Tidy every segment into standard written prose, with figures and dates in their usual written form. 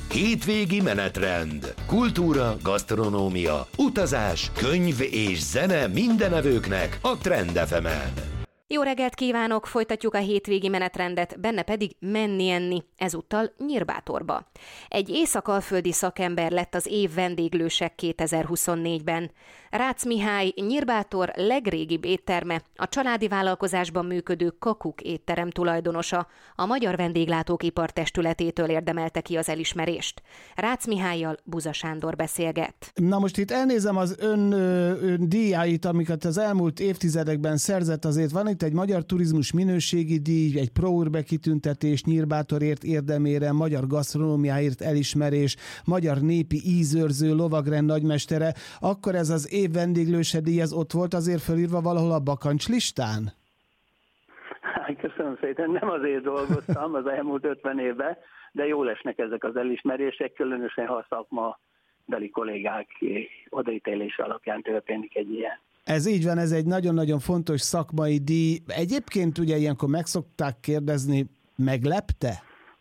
Hétvégi menetrend. Kultúra, gasztronómia, utazás, könyv és zene mindenevőknek a Trend FM-en. Jó reggelt kívánok! Folytatjuk a hétvégi menetrendet, benne pedig menni-enni, ezúttal Nyírbátorba. Egy észak-alföldi szakember lett az év vendéglőse 2024-ben. Rácz Mihály, Nyírbátor legrégibb étterme, a családi vállalkozásban működő Kakuk étterem tulajdonosa, a Magyar Vendéglátók Ipartestületétől érdemelte ki az elismerést. Rácz Mihállyal Buza Sándor beszélget. Na most itt elnézem az ön díjáit, amiket az elmúlt évtizedekben szerzett, azért van itt egy Magyar Turizmus minőségi díj, egy Pro Urbe kitüntetés Nyírbátorért érdemére, magyar gasztronómiáért elismerés, magyar népi ízőrző lovagrend nagymestere, akkor ez az év vendéglőse díj, ez ott volt azért fölírva valahol a bakancs listán? Köszönöm szépen, nem azért dolgoztam az elmúlt 50 évben, de jól esnek ezek az elismerések, különösen ha a szakmabeli kollégák odaítélése alapján történik egy ilyen. Ez így van, ez egy nagyon-nagyon fontos szakmai díj. Egyébként ugye ilyenkor meg szokták kérdezni, meglepte?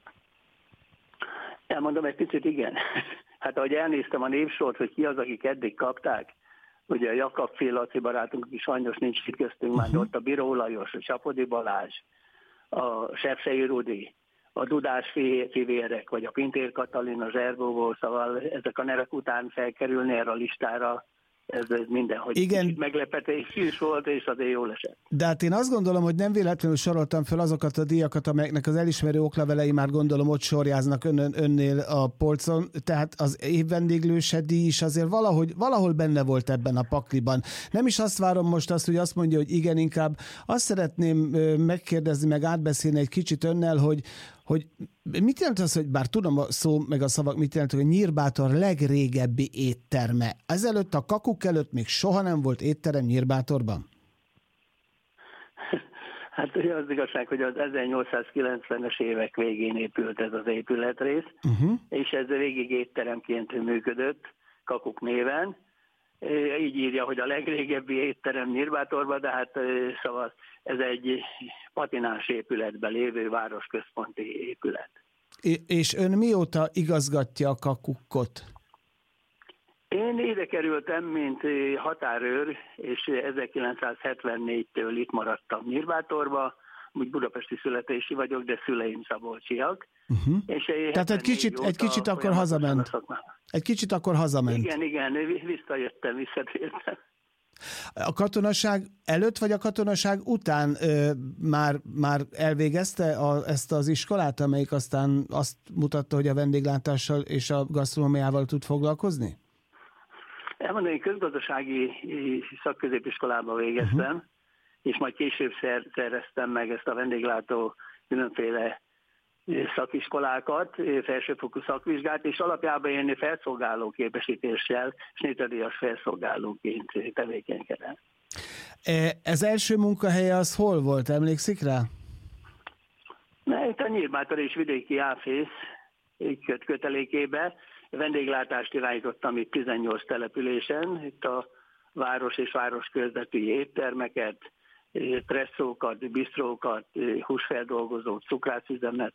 Elmondom egy picit, igen. Hát ahogy elnéztem a névsort, hogy ki az, akik eddig kapták, ugye a Jakab Fél Laci barátunk is sajnos nincs itt köztünk, már ott a Biró Lajos, a Csapodi Balázs, a Sepsei Rudi, a Dudás fivérek, vagy a Pintér Katalin, a Zserbóból, szóval ezek a nevek után felkerülni erre a listára, ez mindenhogy meglepetés is volt, és azért jól esett. De hát én azt gondolom, hogy nem véletlenül soroltam fel azokat a díjakat, amelyeknek az elismerő oklevelei már gondolom ott sorjáznak önnél a polcon, tehát az évvendéglőse díj is azért valahol benne volt ebben a pakliban. Nem is azt várom most hogy azt mondja, hogy igen, inkább azt szeretném megkérdezni, meg átbeszélni egy kicsit önnel, hogy mit jelent az, hogy bár tudom a szó meg a szavak, mit jelent, hogy Nyírbátor legrégebbi étterme. Ezelőtt a Kakuk előtt még soha nem volt étterem Nyírbátorban? Hát az igazság, hogy az 1890-es évek végén épült ez az épületrész, és ez végig étteremként működött Kakuk néven. Így írja, hogy a legrégebbi étterem Nyírbátorban, de hát szóval ez egy patinás épületben lévő városközponti épület. És ön mióta igazgatja a Kakukot? Én ide kerültem, mint határőr, és 1974-től itt maradtam Nyírbátorba, úgy budapesti születési vagyok, de szüleim szabolcsiak. És tehát egy kicsit akkor hazament. Egy kicsit akkor hazament. Igen, visszatértem. A katonaság előtt vagy a katonaság után már elvégezte ezt az iskolát, amelyik aztán azt mutatta, hogy a vendéglátással és a gasztronómiával tud foglalkozni? Elmondani, közgazdasági szakközépiskolában végeztem, és majd később szereztem meg ezt a vendéglátó különféle szakiskolákat, felsőfokú szakvizsgát, és alapjában én felszolgáló képesítéssel, snétadíjas felszolgálóként tevékenykedem. Ez első munkahelye az hol volt, emlékszik rá? Itt a Nyírbátor és vidéki áfész kötelékébe vendéglátást irányítottam itt 18 településen, itt a város és város körzetű éttermeket, presszókat, bistrókat, húsfeldolgozót, cukrászüzemet.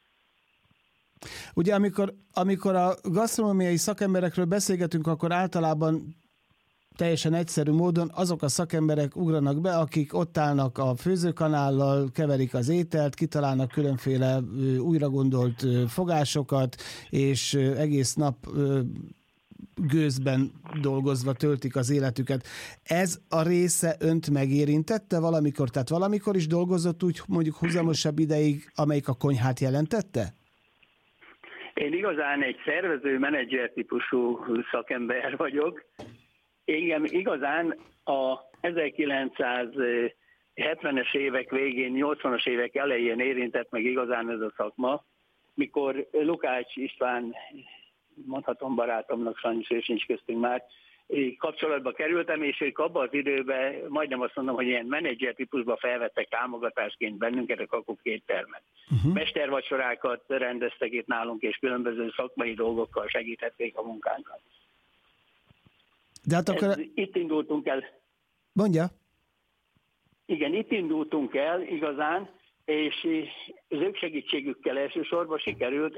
Ugye amikor a gasztronómiai szakemberekről beszélgetünk, akkor általában teljesen egyszerű módon azok a szakemberek ugranak be, akik ott állnak a főzőkanállal, keverik az ételt, kitalálnak különféle újragondolt fogásokat, és egész nap gőzben dolgozva töltik az életüket. Ez a része önt megérintette valamikor? Tehát valamikor is dolgozott úgy mondjuk húzamosabb ideig, amelyik a konyhát jelentette? Én igazán egy szervező menedzser típusú szakember vagyok. Engem igazán a 1970-es évek végén, 80-as évek elején érintett meg igazán ez a szakma, mikor Lukács István, mondhatom barátomnak, sajnos ő sincs köztünk már, kapcsolatba kerültem, és ők abban az időben, majdnem azt mondom, hogy ilyen menedzser típusban felvettek támogatásként bennünket, a Kakuk éttermet. Mestervacsorákat rendeztek itt nálunk, és különböző szakmai dolgokkal segíthették a munkánkat. De hát akkor... Itt indultunk el. Mondja. Igen, itt indultunk el igazán, és az ők segítségükkel elsősorban sikerült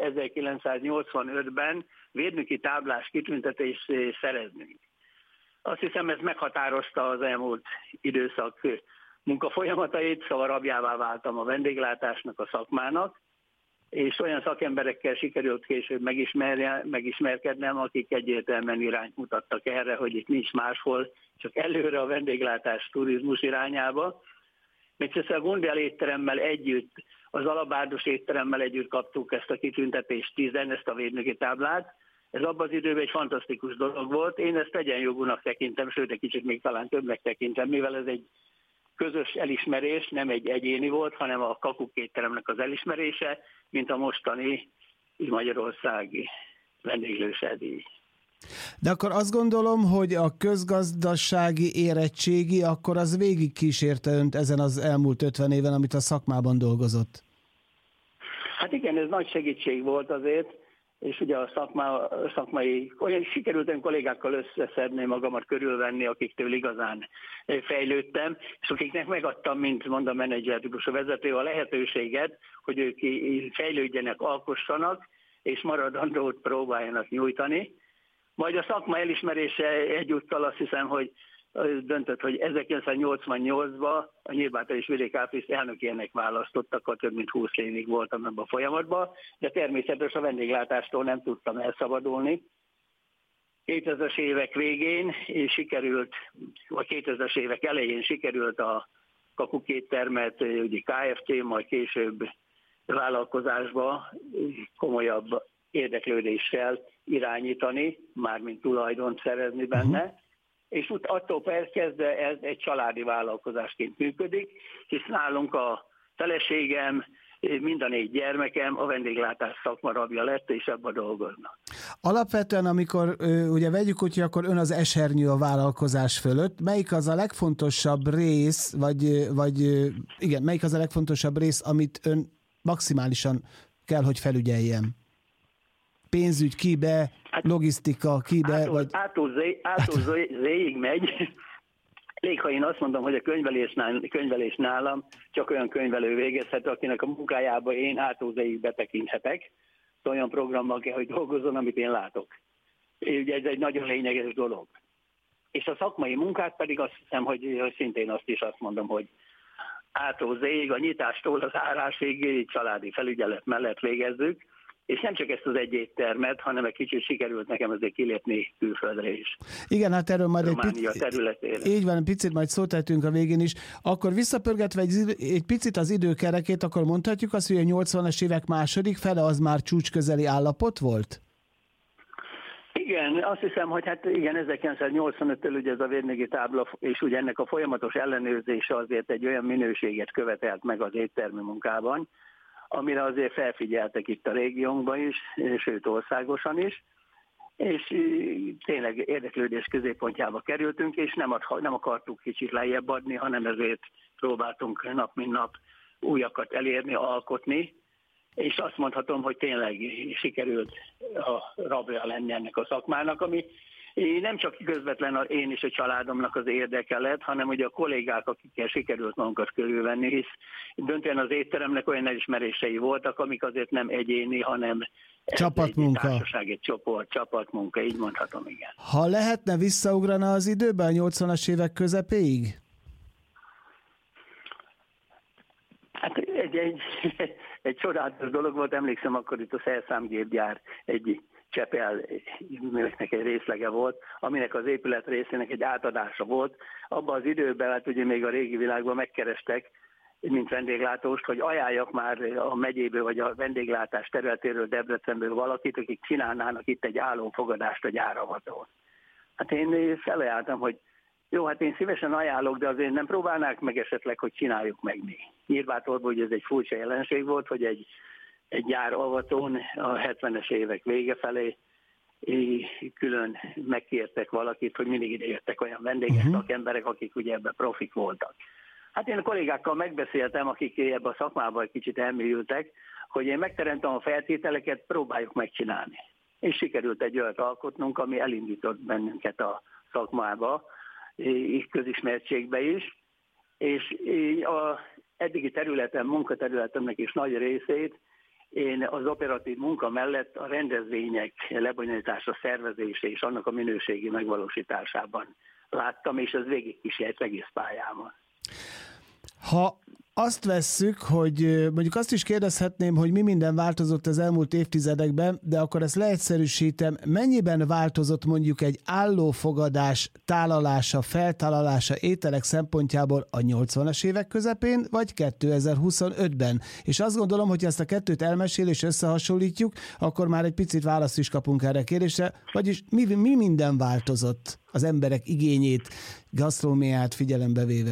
1985-ben vérműki táblás kitüntetést szereznünk. Azt hiszem, ez meghatározta az elmúlt időszak munkafolyamatait, szóval rabjává váltam a vendéglátásnak, a szakmának, és olyan szakemberekkel sikerült később megismerkednem, akik egyértelműen irányt mutattak erre, hogy itt nincs máshol, csak előre a vendéglátás turizmus irányába. Még a Gundel étteremmel együtt, az Alabárdos étteremmel együtt kaptuk ezt a kitüntetést 10, ezt a vérműki táblát. Ez abban az időben egy fantasztikus dolog volt. Én ezt egyenjogúnak tekintem, sőt egy kicsit még talán többnek tekintem, mivel ez egy közös elismerés, nem egy egyéni volt, hanem a Kakuk étteremnek az elismerése, mint a mostani magyarországi vendéglősedíj. De akkor azt gondolom, hogy a közgazdasági érettségi, akkor az végig kísérte önt ezen az elmúlt 50 éven, amit a szakmában dolgozott. Hát igen, ez nagy segítség volt azért, és ugye a szakmai, olyan sikerült olyan kollégákkal összeszedni, magamat körülvenni, akiktől igazán fejlődtem, és akiknek megadtam, mint mondom, menedzser típusú vezető a lehetőséget, hogy ők fejlődjenek, alkossanak, és maradandót próbáljanak nyújtani. Majd a szakma elismerése egyúttal azt hiszem, hogy döntött, hogy 1988-ban a Nyírbátor és Vidék Ápriliszt elnökének választottak, több mint 20 évig voltam ebben a folyamatban, de természetesen a vendéglátástól nem tudtam elszabadulni. 2000-es évek végén sikerült, vagy 2000-es évek elején sikerült a Kakuk éttermet, ugye Kft., majd később vállalkozásba komolyabb érdeklődéssel irányítani, mármint tulajdont szerezni benne, és attól kezdve ez egy családi vállalkozásként működik, hisz nálunk a feleségem, mind a 4 gyermekem a vendéglátás szakma rabja lett, és abban dolgoznak. Alapvetően, amikor ugye vegyük úgy, hogy akkor ön az esernyő a vállalkozás fölött, melyik az a legfontosabb rész, melyik az a legfontosabb rész, amit ön maximálisan kell, hogy felügyeljen? Pénzügy kibe, logisztika kibe? Ától Z-ig megy. Elég, ha én azt mondom, hogy a könyvelés nálam csak olyan könyvelő végezhető, akinek a munkájába én ától Z-ig betekinthetek. Olyan programmal kell, hogy dolgozzon, amit én látok. Ugye ez egy nagyon lényeges dolog. És a szakmai munkát pedig azt hiszem, hogy szintén azt mondom, hogy ától Z-ig, a nyitástól az árásig családi felügyelet mellett végezzük, és nem csak ezt az egy éttermet, hanem egy kicsit sikerült nekem azért kilépni külföldre is. Igen, hát erről majd így van, picit majd szót tettünk a végén is. Akkor visszapörgetve egy picit az időkerekét, akkor mondhatjuk azt, hogy a 80-as évek második fele az már csúcsközeli állapot volt? Igen, azt hiszem, hogy hát igen, 1985-től ugye ez a vérműki tábla, és ugye ennek a folyamatos ellenőrzése azért egy olyan minőséget követelt meg az éttermi munkában, amire azért felfigyeltek itt a régiónkban is, sőt országosan is, és tényleg érdeklődés középpontjába kerültünk, és nem akartuk kicsit lejjebb adni, hanem ezért próbáltunk nap mint nap újakat elérni, alkotni, és azt mondhatom, hogy tényleg sikerült a rabja lenni ennek a szakmának, ami nem csak közvetlen én és a családomnak az érdeke lett, hanem ugye a kollégák, akikkel sikerült magunkat körülvenni, hisz döntően az étteremnek olyan elismerései voltak, amik azért nem egyéni, hanem csapatmunka. Egy társaság, egy csoport, csapatmunka, így mondhatom, igen. Ha lehetne visszaugrana az időben a 80-as évek közepéig? Hát egy csodálatos dolog volt, emlékszem, akkor itt a szerszámgépgyár egy Csepel-nek egy részlege volt, aminek az épület részének egy átadása volt. Abban az időben, hát ugye még a régi világban megkerestek, mint vendéglátóst, hogy ajánljak már a megyéből vagy a vendéglátás területéről, Debrecenből valakit, akik csinálnának itt egy állófogadást a gyáravatón. Hát én felajánlottam, hogy jó, hát én szívesen ajánlok, de azért nem próbálnák meg esetleg, hogy csináljuk meg mi. Nyírbátorban ugye ez egy furcsa jelenség volt, hogy egy gyáravatón a 70-es évek vége felé külön megkértek valakit, hogy mindig ide jöttek olyan vendéges szakemberek, akik ugye ebben profik voltak. Hát én a kollégákkal megbeszéltem, akik ebben a szakmában egy kicsit elmélyültek, hogy én megteremtem a feltételeket, próbáljuk megcsinálni. És sikerült egy olyat alkotnunk, ami elindított bennünket a szakmába, közismertségbe is, és eddigi munkaterületemnek is nagy részét én az operatív munka mellett a rendezvények lebonyolítása, szervezése és annak a minőségi megvalósításában láttam, és ez végigkísért egész pályámon. Ha azt vesszük, hogy mondjuk azt is kérdezhetném, hogy mi minden változott az elmúlt évtizedekben, de akkor ezt leegyszerűsítem, mennyiben változott mondjuk egy állófogadás tálalása, feltálalása ételek szempontjából a 80-as évek közepén, vagy 2025-ben? És azt gondolom, hogy ezt a kettőt elmesél és összehasonlítjuk, akkor már egy picit választ is kapunk erre a kérdésre, vagyis mi minden változott az emberek igényét, gasztronómiát figyelembe véve?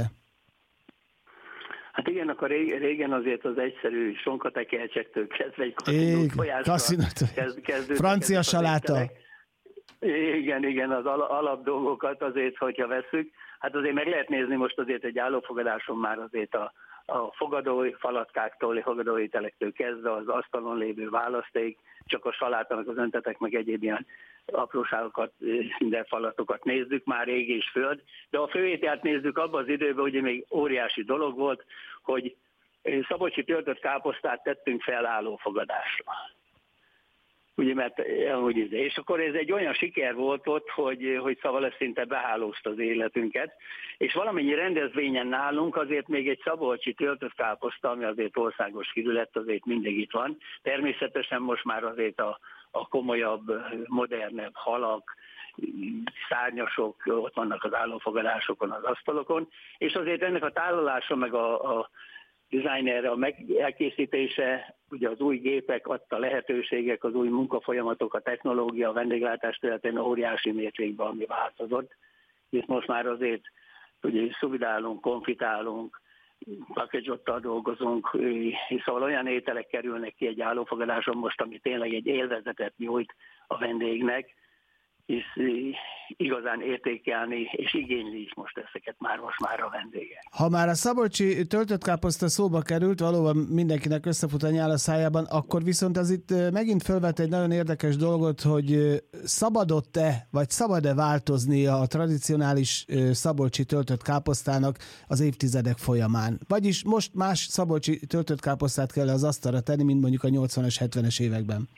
Hát igen, akkor régen azért az egyszerű sonkatekercsektől kezdve egy kezdődtek. Francia saláta. Igen, az alapdolgokat azért, hogyha vesszük. Hát azért meg lehet nézni most azért egy állófogadáson már azért a fogadói falatkáktól, fogadói telektől kezdve az asztalon lévő választék, csak a salátának az öntetek, meg egyéb ilyen apróságokat, minden falatokat nézzük, már ég és föld. De a főételt nézzük abban az időben, ugye még óriási dolog volt, hogy szabolcsi töltött káposztát tettünk fel állófogadásra. Ugye, mert és akkor ez egy olyan siker volt ott, hogy szóval ez szinte behálózta az életünket, és valamennyi rendezvényen nálunk azért még egy szabolcsi töltött káposzta, ami azért országos hírű lett, azért mindig itt van. Természetesen most már azért a komolyabb, modernebb halak, szárnyasok ott vannak az állófogadásokon, az asztalokon, és azért ennek a tálalása, meg a designerre a elkészítése, ugye az új gépek adta lehetőségek, az új munkafolyamatok, a technológia, a vendéglátás területén óriási mértékben, ami változott. És most már azért ugye szubidálunk, konfitálunk, package-ottal dolgozunk, és szóval olyan ételek kerülnek ki egy állófogadáson most, ami tényleg egy élvezetet nyújt a vendégnek, és igazán értékelni, és igényli is most ezeket most már a vendégek. Ha már a szabolcsi töltött káposzta szóba került, valóban mindenkinek összefut a nyál a szájában, akkor viszont az itt megint felvet egy nagyon érdekes dolgot, hogy szabadott-e, vagy szabad-e változnia a tradicionális szabolcsi töltött káposztának az évtizedek folyamán? Vagyis most más szabolcsi töltött káposztát kell az asztalra tenni, mint mondjuk a 80-as, 70-es években?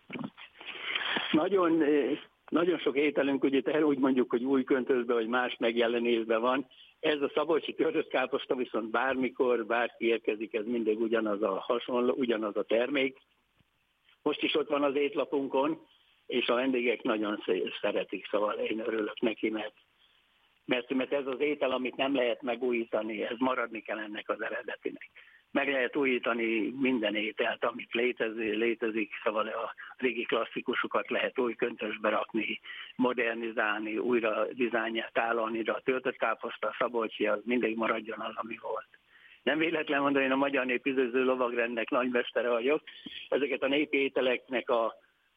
Nagyon sok ételünk, ugye úgy mondjuk, hogy új köntösben, vagy más megjelenésben van. Ez a szabolcsi töltött káposzta viszont bármikor, bárki érkezik, ez mindig ugyanaz a termék. Most is ott van az étlapunkon, és a vendégek nagyon szeretik, szóval én örülök neki, mert ez az étel, amit nem lehet megújítani, ez maradni kell ennek az eredetinek. Meg lehet újítani minden ételt, amit létezik, szóval a régi klasszikusokat lehet új köntösbe rakni, modernizálni, újra dizájnját tálalni, de a töltött káposzta, a szabolcsi, az mindig maradjon az, ami volt. Nem véletlen mondani, én a Magyar Népi Ízlő Lovagrendnek nagymestere vagyok. Ezeket a népi ételeknek a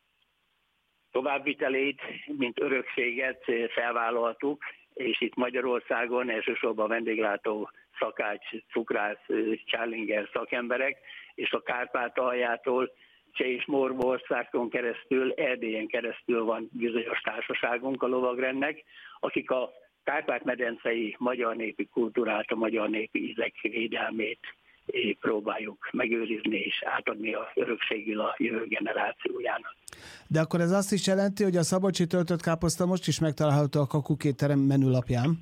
továbbvitelét, mint örökséget felvállaltuk, és itt Magyarországon elsősorban vendéglátó szakács, cukrász, csálinger szakemberek, és a Kárpátaljától Cseh és Morvaországon keresztül, Erdélyen keresztül van bizonyos társaságunk a lovagrendnek, akik a Kárpát-medencei magyar népi kultúrát, a magyar népi ízek védelmét próbáljuk megőrizni és átadni a örökségül a jövő generációjának. De akkor ez azt is jelenti, hogy a szabolcsi töltött káposzta most is megtalálható a Kakuk étterem menülapján?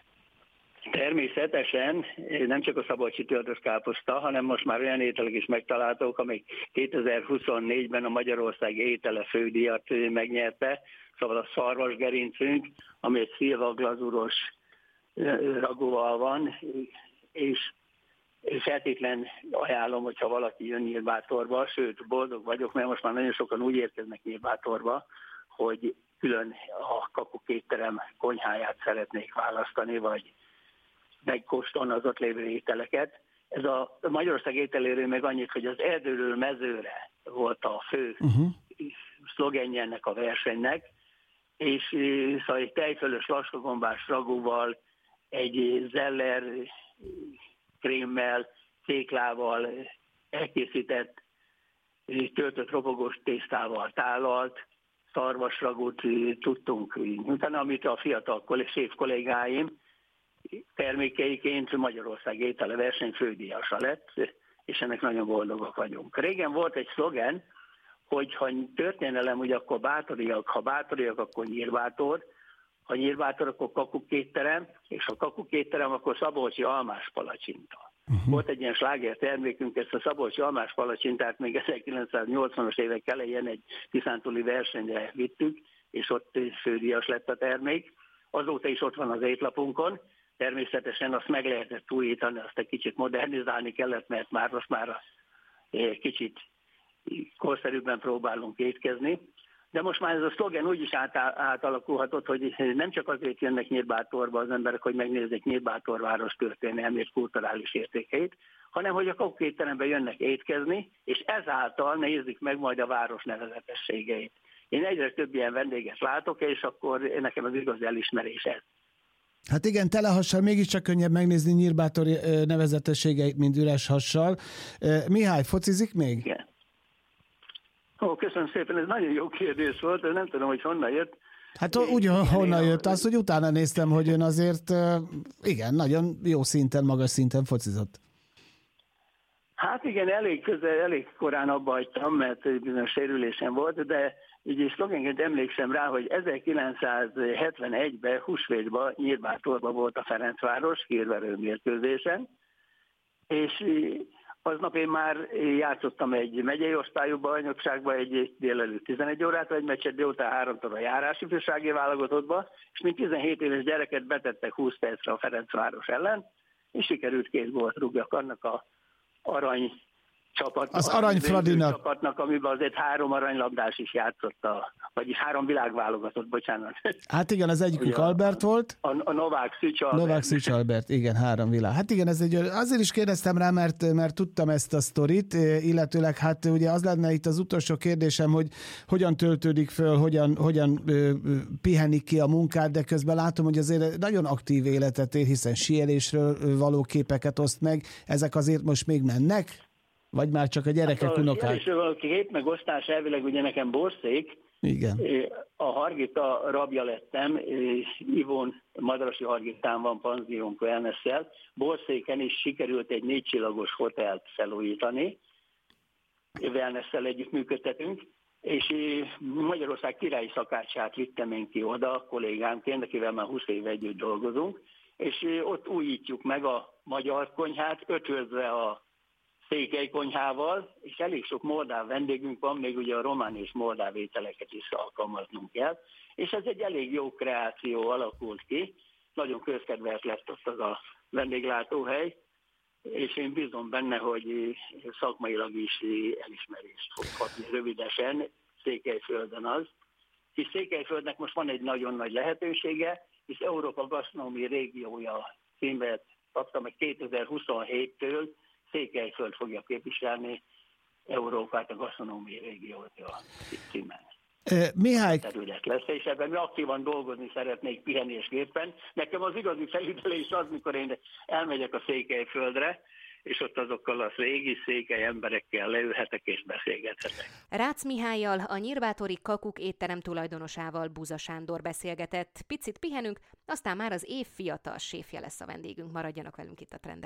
Természetesen nem csak a szabolcsi töltött káposzta, hanem most már olyan ételek is megtalálhatók, amik 2024-ben a Magyarország étele fődíjat megnyerte, szóval a szarvasgerincünk, ami egy szilva glazúros ragúval van, és feltétlen ajánlom, hogyha valaki jön Nyírbátorba, sőt, boldog vagyok, mert most már nagyon sokan úgy érkeznek Nyírbátorba, hogy külön a Kakuk étterem konyháját szeretnék választani, vagy megkóstolni az ott lévő ételeket. Ez a Magyarország ételéről meg annyit, hogy az erdőről mezőre volt a fő szlogenje ennek a versenynek, és szóval egy tejfölös laskagombás ragúval, egy zeller krémmel, céklával elkészített töltött ropogós tésztával tálalt szarvasragút tudtunk nyújtani, amit a fiatal séf kollégáim termékeiként Magyarország ételeverseny fődíjasa lett, és ennek nagyon boldogok vagyunk. Régen volt egy szlogen, hogy ha történelem, hogy akkor bátoriak, ha bátoriak, akkor nyírbátor, ha nyírbátor, akkor kakukétterem, és ha kakukétterem, akkor szabolcsi almás palacsinta. Volt egy ilyen sláger termékünk, ezt a szabolcsi almás palacsintát még 1980-as évek elején egy tiszántúli versenyre vittük, és ott fődíjas lett a termék. Azóta is ott van az étlapunkon. Természetesen azt meg lehetett újítani, azt egy kicsit modernizálni kellett, mert most már kicsit korszerűbben próbálunk étkezni. De most már ez a szlogen úgy is átalakulhatott, hogy nem csak azért jönnek Nyírbátorba az emberek, hogy megnézzék Nyírbátorváros történelmi kulturális értékeit, hanem hogy a kakukétterembe jönnek étkezni, és ezáltal nézik meg majd a város nevezetességeit. Én egyre több ilyen vendéget látok, és akkor nekem az igazi elismerés ez. Hát igen, tele hassal mégiscsak könnyebb megnézni Nyírbátor nevezetességeit, mint üres hassal. Mihály, focizik még? Igen. Köszönöm szépen, ez nagyon jó kérdés volt, de nem tudom, hogy honnan jött. Hát úgy honnan jött az, hogy utána néztem, hogy ön azért igen, nagyon jó szinten, magas szinten focizott. Hát igen, elég korán abba hagytam, mert bizonyos sérülésem volt, de így szlogenként emlékszem rá, hogy 1971-ben húsvétban Nyírbátorban volt a Ferencváros hírverő mérkőzésen, és aznap én már játszottam egy megyei osztályú bajnokságban egy délelőtt 11 órát, egy meccset délután 3-tól a járás ifjúsági válogatottba, és mint 17 éves gyereket betettek 20 percre a Ferencváros ellen, és sikerült 2 gólt rúgjak annak a arany csapatnak, az Arany Fradinak csapatnak, amiben azért 3 aranylabdás is játszott, vagyis 3 világválogatott, bocsánat. Hát igen, az egyikük Albert volt. A Novák Szűcs Albert. Novák Szűcs Albert, igen, 3 világ. Hát igen, azért is kérdeztem rá, mert tudtam ezt a sztorit, illetőleg hát ugye az lenne itt az utolsó kérdésem, hogy hogyan töltődik föl, hogyan pihenik ki a munkát, de közben látom, hogy azért nagyon aktív életet él, hiszen síelésről való képeket oszt meg. Ezek azért most még mennek? Vagy már csak a gyerekek, unokák? A kép megosztás elvileg ugye nekem borszék. Igen. A Hargita rabja lettem, Ivon Madrasi Hargitán van panziónk wellness-szel. Borszéken is sikerült egy 4 csillagos hotelt felújítani, wellness-szel együtt működtetünk, és Magyarország királyi szakácsát vittem én ki oda kollégámként, akivel már 20 éve együtt dolgozunk, és ott újítjuk meg a magyar konyhát, ötvözve a székely konyhával, és elég sok moldáv vendégünk van, még ugye a román és moldáv ételeket is alkalmaznunk kell, és ez egy elég jó kreáció alakult ki, nagyon közkedvelt lett ott az a vendéglátóhely, és én bízom benne, hogy szakmailag is elismerést fog kapni rövidesen, Székelyföldön az, hisz Székelyföldnek most van egy nagyon nagy lehetősége, hisz Európa gasztronómiai régiója címet kapta meg 2027-től, Székelyföld fogja képviselni Európát a gasztronómiai régiótól címen. Mihály... terület lesz, és ebben mi aktívan dolgozni szeretnék pihenésképpen. Nekem az igazi felüdülés az, mikor én elmegyek a Székelyföldre, és ott azokkal a régi székely emberekkel leülhetek és beszélgethetek. Rácz Mihállyal, a nyírbátori Kakuk étterem tulajdonosával, Buza Sándor beszélgetett. Picit pihenünk, aztán már az év fiatal séfje lesz a vendégünk. Maradjanak velünk itt a Trend